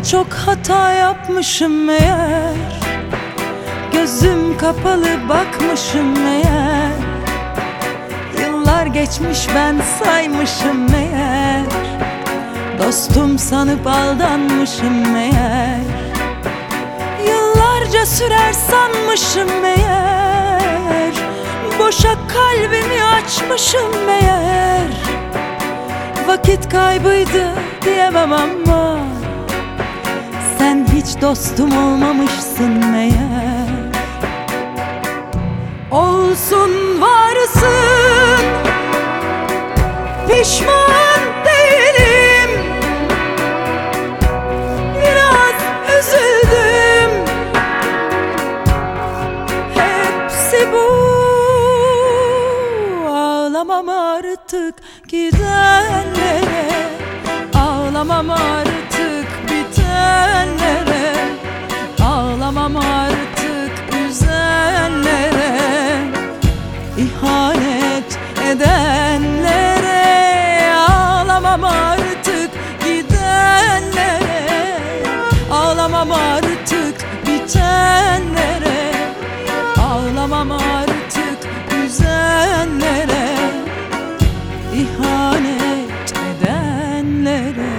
çok hata yapmışım meğer, gözüm kapalı bakmışım meğer. Yıllar geçmiş ben saymışım meğer, dostum sanıp aldanmışım meğer. Yıllarca sürer sanmışım meğer, boşa kalbimi açmışım meğer. Vakit kaybıydı diyemem ama sen hiç dostum olmamışsın meğer. Olsun varsın, pişman değilim, biraz üzüldüm. Hepsi bu, ağlamam artık gidenlere, ağlamam artık bitenlere, ağlamam artık üzenlere, ihanet edenlere. Ağlamam artık gidenlere, ağlamam artık bitenlere, ağlamam artık üzenlere, ihanet edenlere.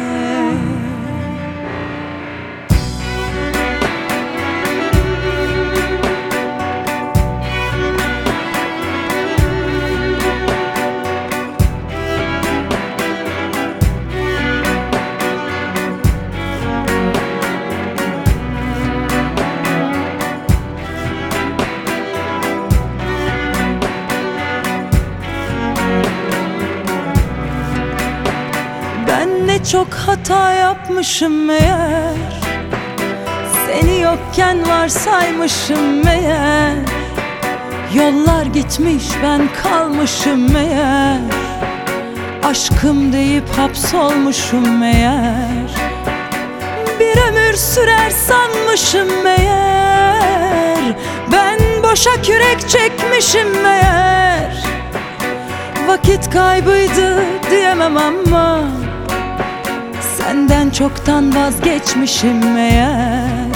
Ne çok hata yapmışım meğer, seni yokken varsaymışım meğer. Yollar gitmiş ben kalmışım meğer, aşkım deyip hapsolmuşum meğer. Bir ömür sürer sanmışım meğer, ben boşa kürek çekmişim meğer. Vakit kaybıydı diyemem ama senden çoktan vazgeçmişim meğer.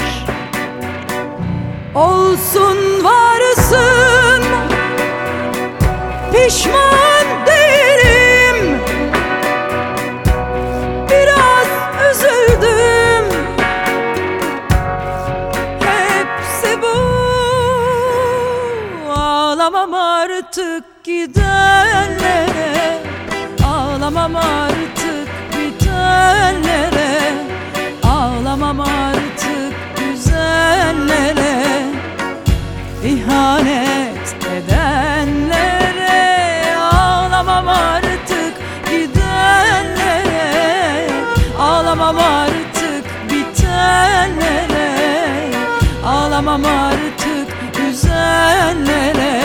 Olsun varsın, pişman değilim, biraz üzüldüm. Hepsi bu, ağlamam artık gidenlere, ağlamam artık bitenlere, ağlamam artık üzenlere, ihanet edenlere. Ağlamam artık gidenlere, ağlamam artık bitenlere, ağlamam artık üzenlere,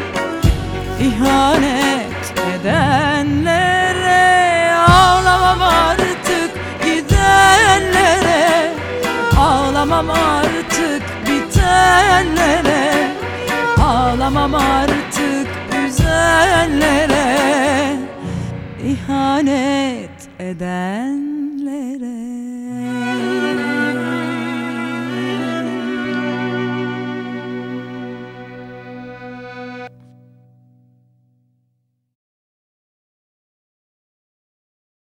ihanet edenlere. Ağlamam artık gidenlere, ağlamam artık bitenlere, ağlamam artık üzenlere, ihanet edenlere.